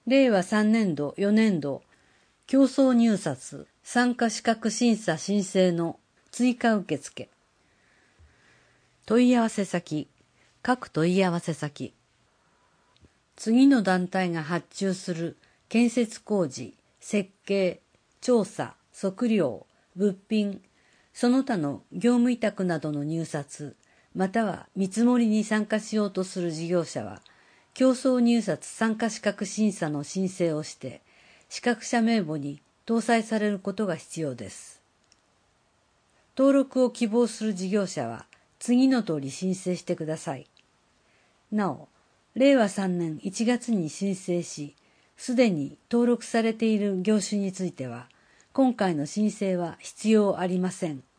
令和3年度4年度競争入札参加資格審査申請の追加受付。問い合わせ先、各問い合わせ先。次の団体が発注する建設工事、設計、調査、測量、物品、その他の業務委託などの入札、または見積もりに参加しようとする事業者は、競争入札参加資格審査の申請をして、資格者名簿に搭載されることが必要です。登録を希望する事業者は、次の通り申請してください。なお、令和3年1月に申請し、すでに登録されている業種については、今回の申請は必要ありません。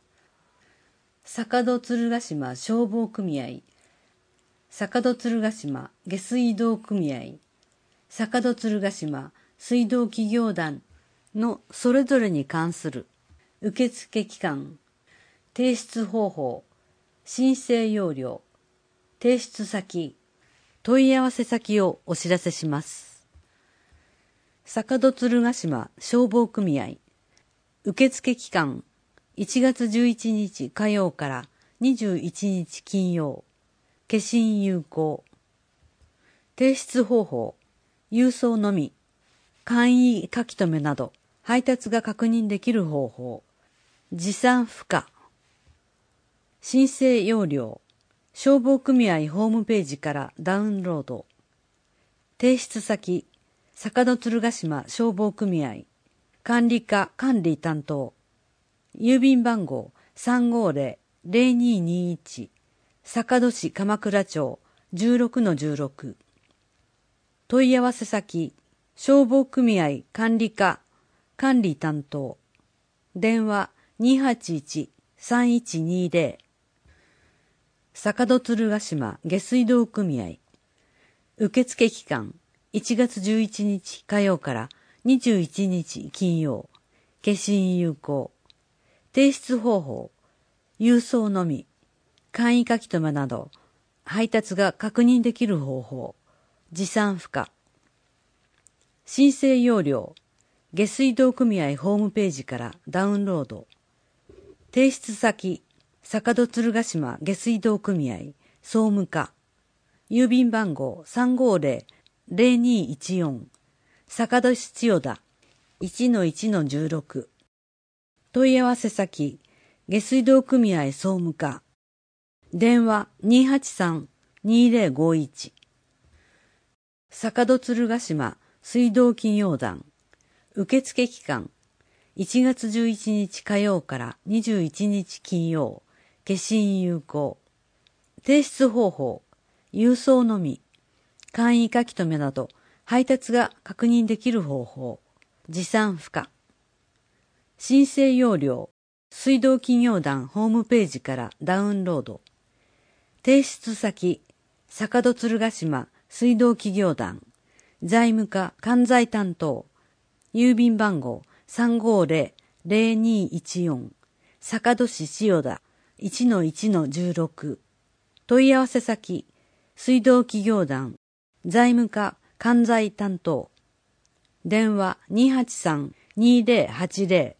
坂戸鶴ヶ島消防組合、坂戸鶴ヶ島下水道組合、坂戸鶴ヶ島水道企業団のそれぞれに関する受付期間、提出方法、申請要領、提出先、問い合わせ先をお知らせします。坂戸鶴ヶ島消防組合、受付期間、1月11日火曜から21日金曜、消印有効。提出方法、郵送のみ、簡易書留など、配達が確認できる方法、持参不可。申請要領、消防組合ホームページからダウンロード。提出先、坂戸鶴ヶ島消防組合、管理課管理担当、郵便番号 350-0221、坂戸市鎌倉町 16-16。問い合わせ先、消防組合管理課管理担当、電話281-3120。坂戸鶴ヶ島下水道組合、受付期間1月11日火曜から21日金曜、消印有効。提出方法、郵送のみ、簡易書留など、配達が確認できる方法、持参不可。申請要領、下水道組合ホームページからダウンロード。提出先、坂戸鶴ヶ島下水道組合、総務課。郵便番号350-0214、坂戸市千代田 1-1-16。問い合わせ先、下水道組合総務課。電話283-2051。坂戸鶴ヶ島水道企業団。受付期間、1月11日火曜から21日金曜、消印有効。提出方法、郵送のみ、簡易書留など、配達が確認できる方法、持参不可。申請要領、水道企業団ホームページからダウンロード。提出先、坂戸鶴ヶ島水道企業団、財務課関西担当、郵便番号350-0214、坂戸市千代田 1-1-16。問い合わせ先、水道企業団、財務課関西担当、電話283-2080。